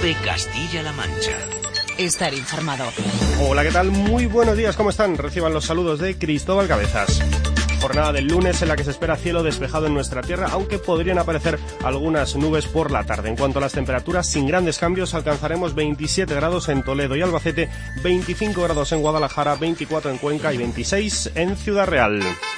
COPE Castilla-La Mancha. Estar informado. Hola, ¿qué tal? Muy buenos días, ¿cómo están? Reciban los saludos de Cristóbal Cabezas. Jornada del lunes en la que se espera cielo despejado en nuestra tierra, aunque podrían aparecer algunas nubes por la tarde. En cuanto a las temperaturas, sin grandes cambios, alcanzaremos 27 grados en Toledo y Albacete, 25 grados en Guadalajara, 24 en Cuenca y 26 en Ciudad Real.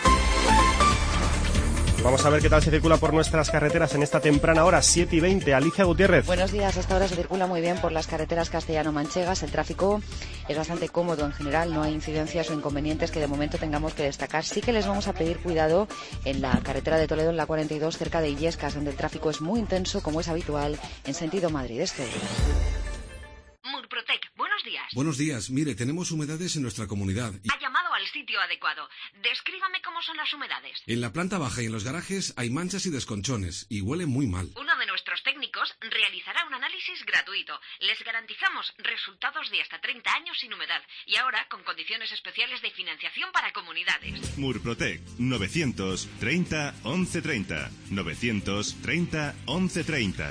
Vamos a ver qué tal se circula por nuestras carreteras en esta temprana hora, 7:20. Alicia Gutiérrez. Buenos días, hasta ahora se circula muy bien por las carreteras castellano-manchegas. El tráfico es bastante cómodo en general, no hay incidencias o inconvenientes que de momento tengamos que destacar. Sí que les vamos a pedir cuidado en la carretera de Toledo, en la 42, cerca de Illescas, donde el tráfico es muy intenso, como es habitual, en sentido Madrid-Este. Murprotec, buenos días. Buenos días. Mire, tenemos humedades en nuestra comunidad. Ha llamado al sitio adecuado. Descríbame cómo son las humedades. En la planta baja y en los garajes hay manchas y desconchones y huele muy mal. Uno de nuestros técnicos realizará un análisis gratuito. Les garantizamos resultados de hasta 30 años sin humedad y ahora con condiciones especiales de financiación para comunidades. Murprotec, 930 1130. 930 1130.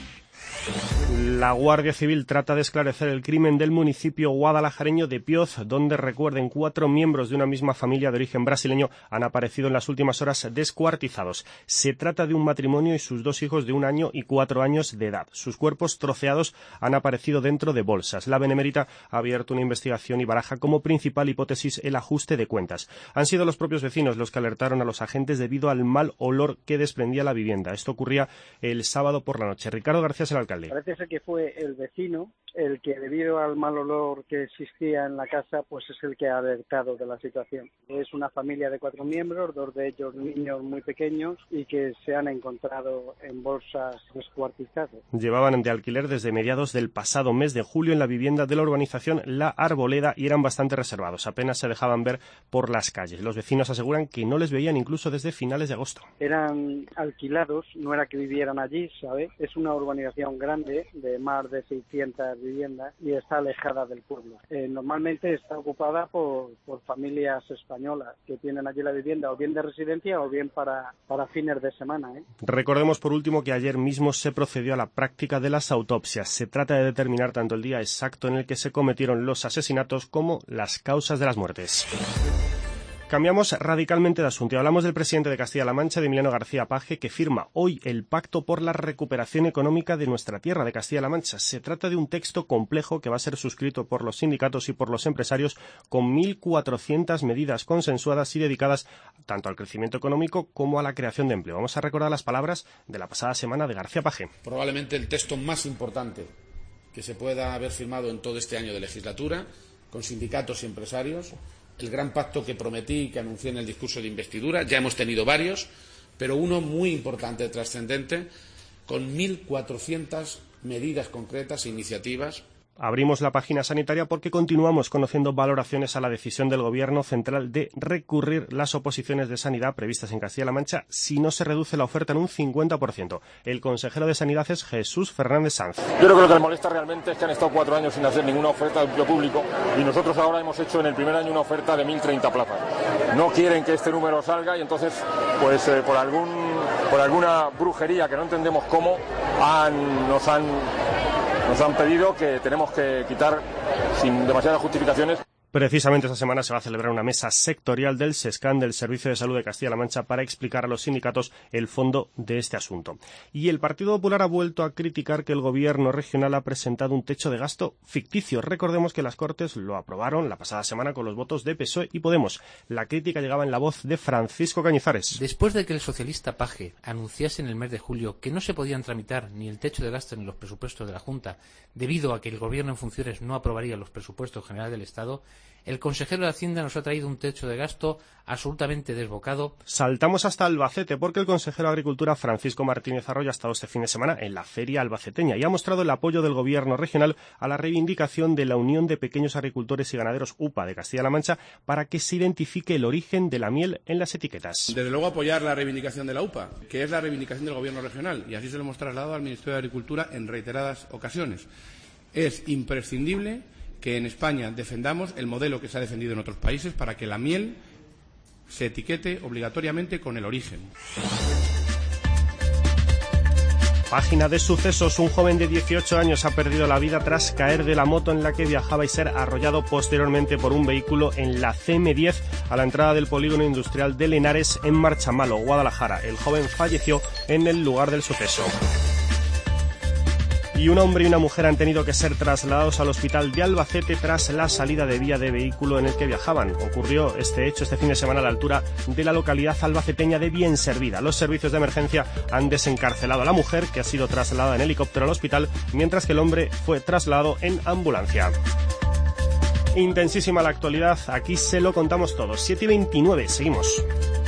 La Guardia Civil trata de esclarecer el crimen del municipio guadalajareño de Pioz, donde, recuerden, 4 miembros de una misma familia de origen brasileño han aparecido en las últimas horas descuartizados. Se trata de un matrimonio y sus 2 hijos de 1 año y 4 años de edad. Sus cuerpos troceados han aparecido dentro de bolsas. La Benemérita ha abierto una investigación y baraja como principal hipótesis el ajuste de cuentas. Han sido los propios vecinos los que alertaron a los agentes debido al mal olor que desprendía la vivienda. Esto ocurría el sábado por la noche. Ricardo García es el alcalde. Parece ser que fue el vecino el que, debido al mal olor que existía en la casa, pues es el que ha alertado de la situación. Es una familia de 4 miembros, 2 de ellos niños muy pequeños y que se han encontrado en bolsas descuartizados. Llevaban de alquiler desde mediados del pasado mes de julio en la vivienda de la urbanización La Arboleda y eran bastante reservados, apenas se dejaban ver por las calles. Los vecinos aseguran que no les veían incluso desde finales de agosto. Eran alquilados, no era que vivieran allí, ¿sabe? Es una urbanización grande de más de 600 viviendas y está alejada del pueblo. Normalmente está ocupada por familias españolas que tienen allí la vivienda o bien de residencia o bien para fines de semana. Recordemos por último que ayer mismo se procedió a la práctica de las autopsias. Se trata de determinar tanto el día exacto en el que se cometieron los asesinatos como las causas de las muertes. Cambiamos radicalmente de asunto y hablamos del presidente de Castilla-La Mancha, de Emiliano García Paje, que firma hoy el Pacto por la Recuperación Económica de nuestra tierra, de Castilla-La Mancha. Se trata de un texto complejo que va a ser suscrito por los sindicatos y por los empresarios, con 1.400 medidas consensuadas y dedicadas tanto al crecimiento económico como a la creación de empleo. Vamos a recordar las palabras de la pasada semana de García Paje. Probablemente el texto más importante que se pueda haber firmado en todo este año de legislatura, con sindicatos y empresarios. El gran pacto que prometí y que anuncié en el discurso de investidura, ya hemos tenido varios, pero uno muy importante, trascendente, con 1.400 medidas concretas e iniciativas. Abrimos la página sanitaria porque continuamos conociendo valoraciones a la decisión del Gobierno central de recurrir las oposiciones de sanidad previstas en Castilla-La Mancha si no se reduce la oferta en un 50%. El consejero de Sanidad es Jesús Fernández Sanz. Yo creo que lo que les molesta realmente es que han estado 4 años sin hacer ninguna oferta de empleo público y nosotros ahora hemos hecho en el primer año una oferta de 1.030 plazas. No quieren que este número salga y entonces, pues por alguna brujería que no entendemos cómo, nos han pedido que tenemos que quitar sin demasiadas justificaciones. Precisamente esta semana se va a celebrar una mesa sectorial del SESCAN, del Servicio de Salud de Castilla-La Mancha, para explicar a los sindicatos el fondo de este asunto. Y el Partido Popular ha vuelto a criticar que el Gobierno regional ha presentado un techo de gasto ficticio. Recordemos que las Cortes lo aprobaron la pasada semana con los votos de PSOE y Podemos. La crítica llegaba en la voz de Francisco Cañizares. Después de que el socialista Paje anunciase en el mes de julio que no se podían tramitar ni el techo de gasto ni los presupuestos de la Junta, debido a que el Gobierno en funciones no aprobaría los presupuestos generales del Estado, el consejero de Hacienda nos ha traído un techo de gasto absolutamente desbocado. Saltamos hasta Albacete porque el consejero de Agricultura, Francisco Martínez Arroyo, ha estado este fin de semana en la feria albaceteña y ha mostrado el apoyo del Gobierno regional a la reivindicación de la Unión de Pequeños Agricultores y Ganaderos UPA de Castilla-La Mancha para que se identifique el origen de la miel en las etiquetas. Desde luego apoyar la reivindicación de la UPA, que es la reivindicación del Gobierno regional, y así se lo hemos trasladado al Ministerio de Agricultura en reiteradas ocasiones. Es imprescindible que en España defendamos el modelo que se ha defendido en otros países para que la miel se etiquete obligatoriamente con el origen. Página de sucesos. Un joven de 18 años ha perdido la vida tras caer de la moto en la que viajaba y ser arrollado posteriormente por un vehículo en la CM10 a la entrada del polígono industrial de Lenares en Marchamalo, Guadalajara. El joven falleció en el lugar del suceso. Y un hombre y una mujer han tenido que ser trasladados al hospital de Albacete tras la salida de vía de vehículo en el que viajaban. Ocurrió este hecho este fin de semana a la altura de la localidad albaceteña de Bienservida. Los servicios de emergencia han desencarcelado a la mujer, que ha sido trasladada en helicóptero al hospital, mientras que el hombre fue trasladado en ambulancia. Intensísima la actualidad, aquí se lo contamos todo. 7:29, seguimos.